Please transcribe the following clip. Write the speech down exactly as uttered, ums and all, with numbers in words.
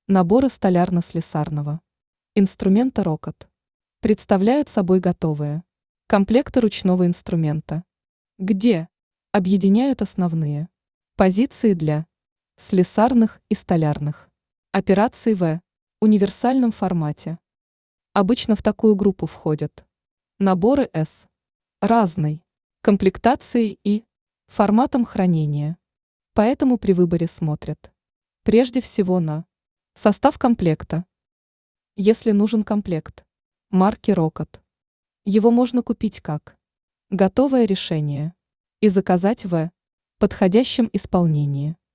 Наборы столярно-слесарного инструмента «Рокот» представляют собой готовые комплекты ручного инструмента, где объединяют основные позиции для слесарных и столярных операций в универсальном формате. Обычно в такую группу входят наборы с разной комплектацией и форматом хранения. Поэтому при выборе смотрят прежде всего на состав комплекта. Если нужен комплект марки «Рокот», его можно купить как готовое решение и заказать в подходящем исполнении.